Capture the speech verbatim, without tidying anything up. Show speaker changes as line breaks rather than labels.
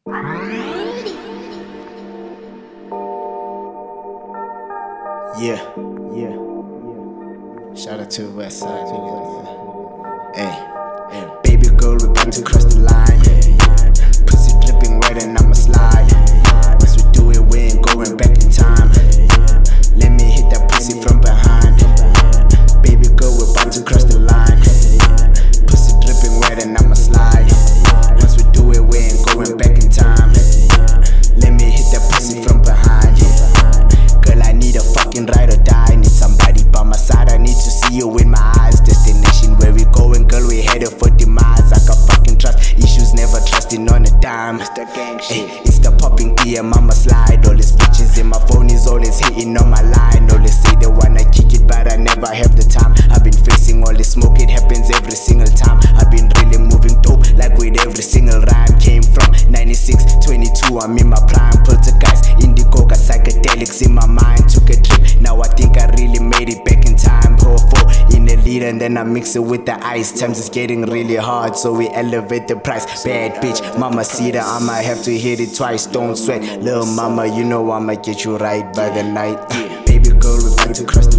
Yeah, yeah, yeah. Shout out to the West Side, niggas. Hey, hey, baby girl, we about to cross the line. Pussy dripping wet and I'ma slide. Once we do it, we ain't going back in time. Let me hit that pussy from behind. Baby girl, we about to cross the line. Pussy dripping wet and I'ma slide. Once we do it, we ain't going back in time. Let me hit that pussy from behind. Girl, I need a fucking ride or die. Need somebody by my side. I need to see you in my eyes. Destination where we going, girl, we headed for demise. I got fucking trust issues, never trusting on a dime. It's the gang shit. Ay, it's the popping D M, I'ma slide. All these bitches in my phone is always hitting on my line. Always say they wanna kick it, but I never have the time. I've been facing all this smoke, it happens every single time. I've been really moving dope, like with every single rhyme. Came from ninety-six, twenty-two, I'm in my prime. Poltergeist, indigo, got psychedelics in my mind. Took a trip, now I think I really made it back in time. Pour four in a liter and then I mix it with the ice. Times is getting really hard, so we elevate the price. Bad bitch, mama cedar, I'ma have to hit it twice. Don't sweat, little mama, you know I'ma get you right by the night. Yeah. Baby girl, we about to cross the